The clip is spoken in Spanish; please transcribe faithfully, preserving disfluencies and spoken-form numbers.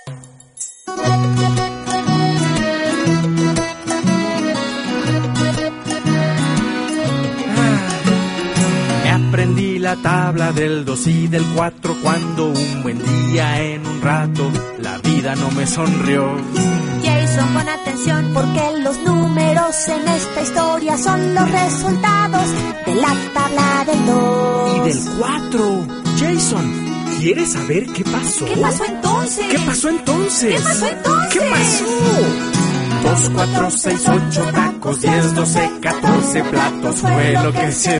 Me aprendí la tabla del dos y del cuatro cuando un buen día en un rato la vida no me sonrió. Jason, pon atención porque los números en esta historia son los resultados de la tabla del dos. Y del cuatro. Jason, ¿quieres saber qué pasó? ¿Qué pasó entonces? ¿Qué pasó entonces? ¿Qué pasó entonces? ¿Qué pasó? Dos, cuatro, seis, ocho tacos, diez, doce, catorce platos fue lo que se